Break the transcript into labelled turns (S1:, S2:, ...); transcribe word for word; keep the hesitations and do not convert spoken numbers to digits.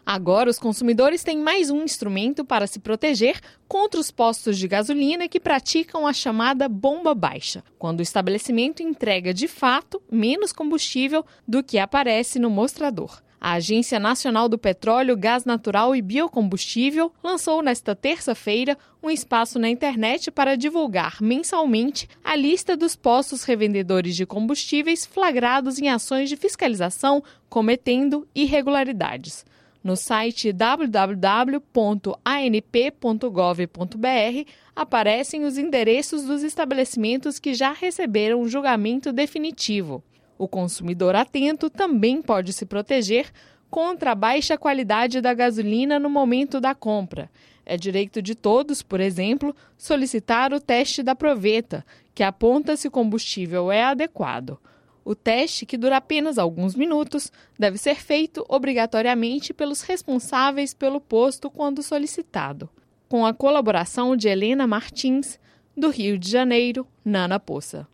S1: Agora, os consumidores têm mais um instrumento para se proteger contra os postos de gasolina que praticam a chamada bomba baixa, quando o estabelecimento entrega de fato menos combustível do que aparece no mostrador. A Agência Nacional do Petróleo, Gás Natural e Biocombustível lançou nesta terça-feira um espaço na internet para divulgar mensalmente a lista dos postos revendedores de combustíveis flagrados em ações de fiscalização cometendo irregularidades. No site w w w ponto a n p ponto gov ponto b r aparecem os endereços dos estabelecimentos que já receberam o julgamento definitivo. O consumidor atento também pode se proteger contra a baixa qualidade da gasolina no momento da compra. É direito de todos, por exemplo, solicitar o teste da proveta, que aponta se o combustível é adequado. O teste, que dura apenas alguns minutos, deve ser feito obrigatoriamente pelos responsáveis pelo posto quando solicitado. Com a colaboração de Helena Martins, do Rio de Janeiro, Nana Poça.